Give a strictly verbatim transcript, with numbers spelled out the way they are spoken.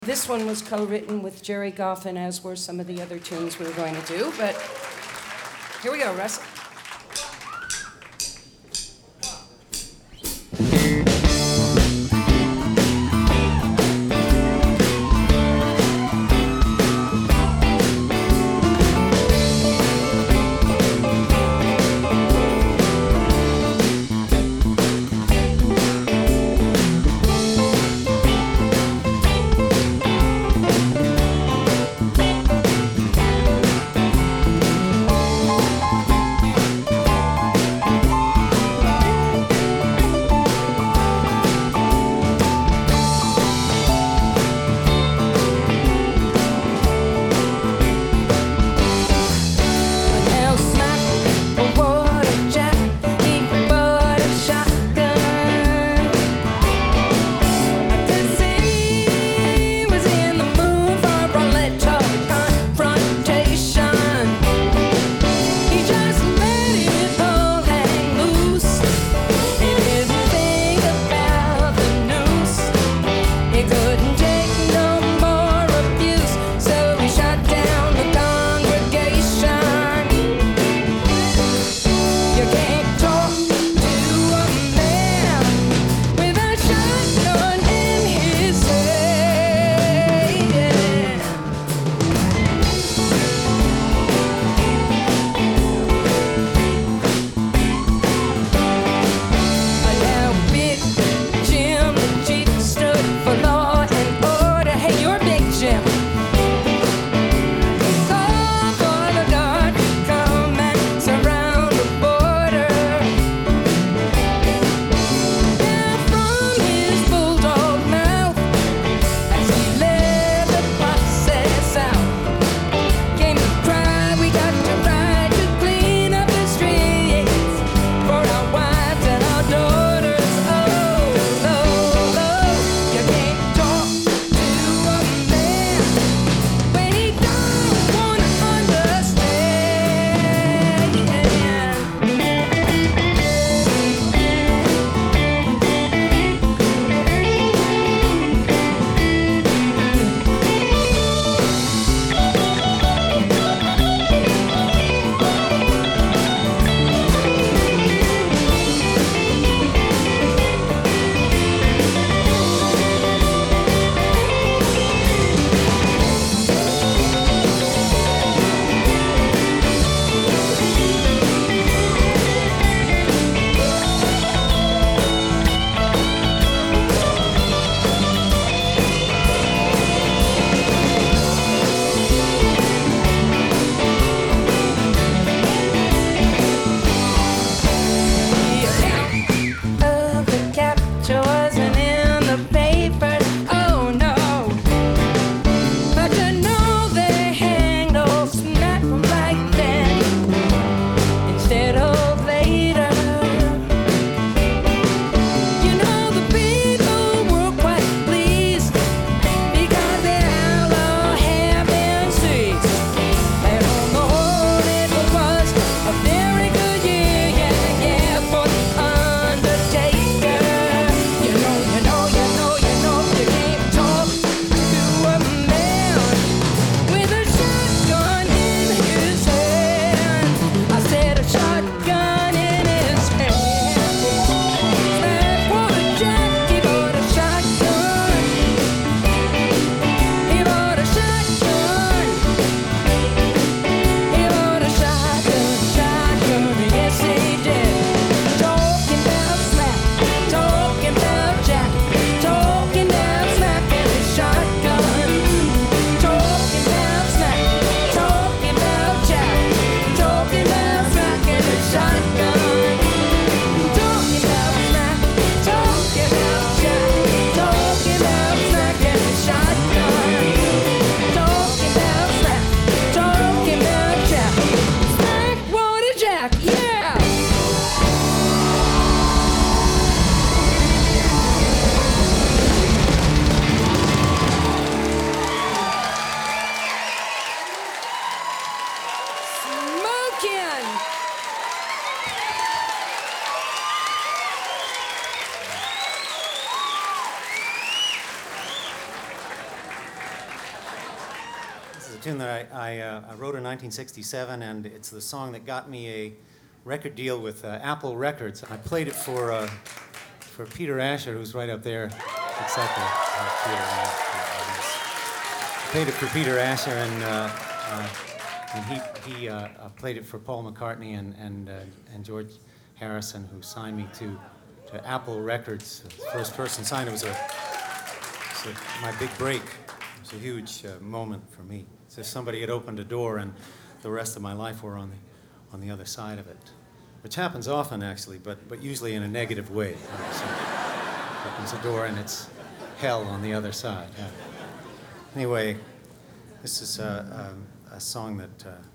This one was co-written with Jerry Goffin, as were some of the other tunes we were going to do, but here we go, Russell. Yeah. is a tune that I, I, uh, I wrote in nineteen sixty-seven, and it's the song that got me a record deal with uh, Apple Records. I played it for uh, for Peter Asher, who's right up there. Exactly. Uh, Peter, uh, I played it for Peter Asher, and uh, uh, and he he uh, uh, played it for Paul McCartney and and uh, and George Harrison, who signed me to to Apple Records. The first person signed it was a, it was a my big break. It was a huge uh, moment for me. It's as if somebody had opened a door, and the rest of my life were on the on the other side of it, which happens often actually, but but usually in a negative way. You know, so opens a door and it's hell on the other side. Yeah. Anyway, this is a, a, a song that. Uh,